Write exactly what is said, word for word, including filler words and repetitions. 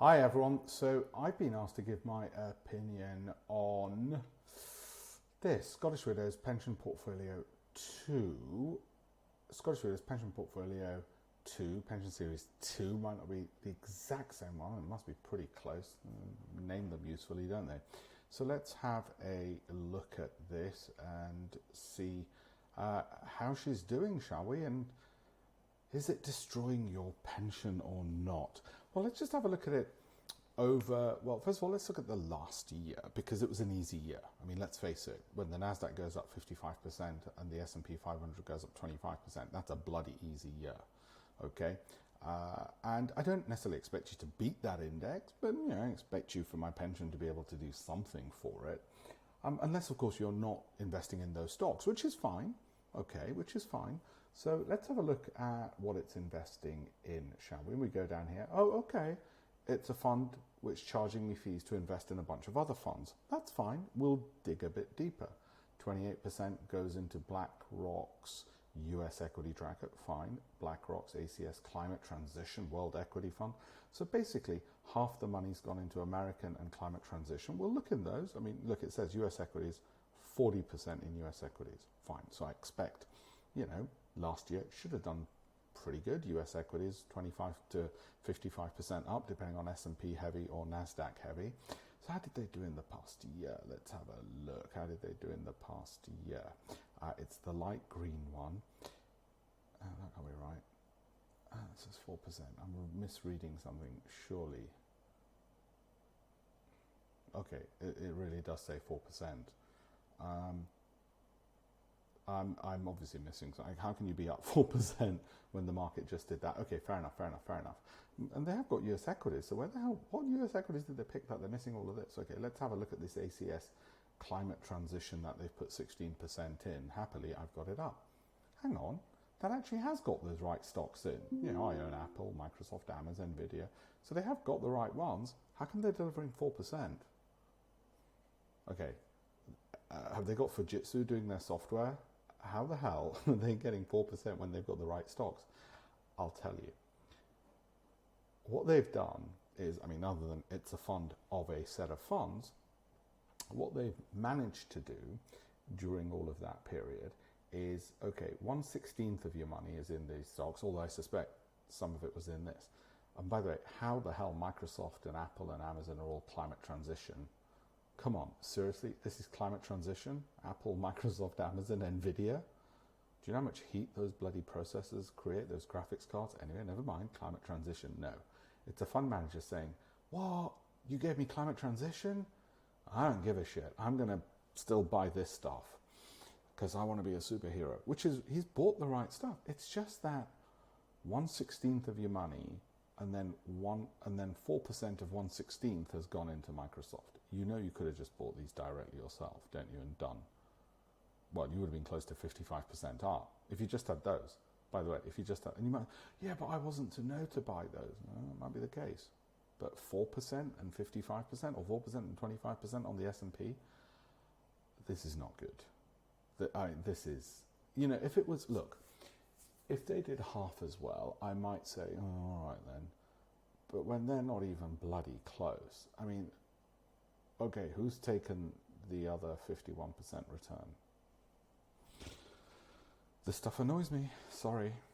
Hi everyone, so I've been asked to give my opinion on this Scottish Widows Pension Portfolio two. Scottish Widows Pension Portfolio two, Pension Series two, might not be the exact same one, it must be pretty close. Name them usefully, don't they? So let's have a look at this and see uh, how she's doing, shall we? And is it destroying your pension or not? Well, let's just have a look at it over, well, first of all, let's look at the last year, because it was an easy year. I mean, let's face it, when the NASDAQ goes up fifty-five percent and the S and P five hundred goes up twenty-five percent, that's a bloody easy year, okay? Uh, and I don't necessarily expect you to beat that index, but, you know, I expect you for my pension to be able to do something for it. Um, unless, of course, you're not investing in those stocks, which is fine. Okay, which is fine. So let's have a look at what it's investing in, shall we? We go down here. Oh, okay. It's a fund which is charging me fees to invest in a bunch of other funds. That's fine. We'll dig a bit deeper. twenty-eight percent goes into BlackRock's U S Equity Tracker. Fine. BlackRock's A C S Climate Transition World Equity Fund. So basically, half the money's gone into American and climate transition. We'll look in those. I mean, look, it says U S equities, forty percent in U S equities. Fine. So I expect, you know, last year it should have done pretty good. U S equities, twenty-five to fifty-five percent up, depending on S and P heavy or NASDAQ heavy. So how did they do in the past year? Let's have a look. How did they do in the past year? Uh, it's the light green one. Uh, that can't be right. Uh, it says four percent. I'm misreading something, surely. Okay, it, it really does say four percent. Um, I'm, I'm obviously missing something. How can you be up four percent when the market just did that? Okay, fair enough, fair enough, fair enough. And they have got U S equities, so where the hell, what U S equities did they pick that? They're missing all of this. Okay, let's have a look at this A C S climate transition that they've put sixteen percent in. Happily, I've got it up. Hang on, that actually has got those right stocks in. You know, I own Apple, Microsoft, Amazon, Nvidia. So they have got the right ones. How come they're delivering four percent? Okay, uh, have they got Fujitsu doing their software? How the hell are they getting four percent when they've got the right stocks? I'll tell you. What they've done is, I mean, other than it's a fund of a set of funds, what they've managed to do during all of that period is, okay, one sixteenth of your money is in these stocks, although I suspect some of it was in this. And by the way, how the hell Microsoft and Apple and Amazon are all climate transition? Come on, seriously, this is climate transition? Apple, Microsoft, Amazon, Nvidia? Do you know how much heat those bloody processors create, those graphics cards? Anyway, never mind, climate transition, no. It's a fund manager saying, what, you gave me climate transition? I don't give a shit. I'm going to still buy this stuff because I want to be a superhero, which is, he's bought the right stuff. It's just that one sixteenth of your money and then one, and then four percent of one sixteenth has gone into Microsoft. You know you could have just bought these directly yourself, don't you, and done. Well, you would have been close to fifty-five percent up if you just had those. By the way, if you just had, and you might, yeah, but I wasn't to know to buy those. No, that might be the case. But four percent and fifty-five percent, or four percent and twenty-five percent on the S and P, this is not good. The, I, this is, you know, if it was, look, if they did half as well, I might say, oh, all right then. But when they're not even bloody close, I mean, okay, who's taken the other fifty-one percent return? This stuff annoys me, sorry.